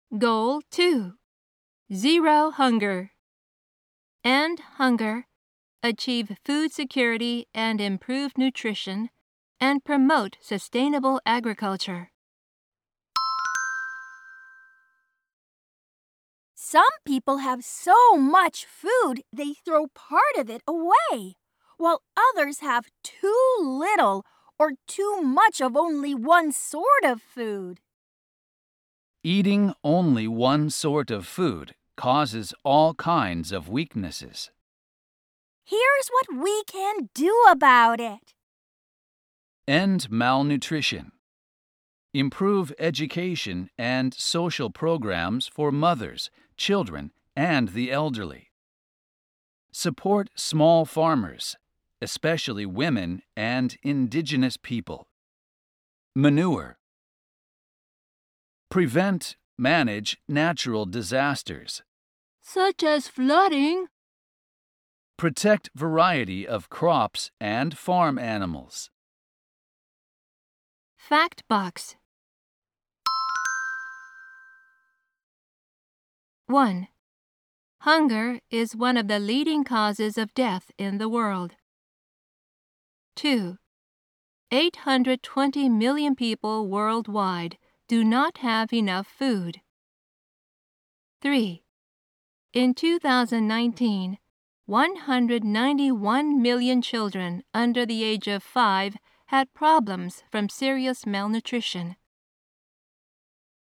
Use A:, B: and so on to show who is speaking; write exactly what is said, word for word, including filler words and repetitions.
A: Goal two. Zero hunger. End hunger, achieve food security and improve nutrition, and promote sustainable agriculture.
B: Some people have so much food they throw part of it away, while others have too little or too much of only one sort of food.
C: Eating only one sort of food causes all kinds of weaknesses.
B: Here's what we can do about it.
C: End malnutrition. Improve education and social programs for mothers, children, and the elderly. Support small farmers, especially women and indigenous people. Manure. Prevent, manage natural disasters,
A: Such as flooding.
C: Protect variety of crops and farm animals.
A: Fact box. one. Hunger is one of the leading causes of death in the world. two. eight hundred twenty million people worldwide do not have enough food. three. In two thousand nineteen, one hundred ninety-one million children under the age of five had problems from serious malnutrition.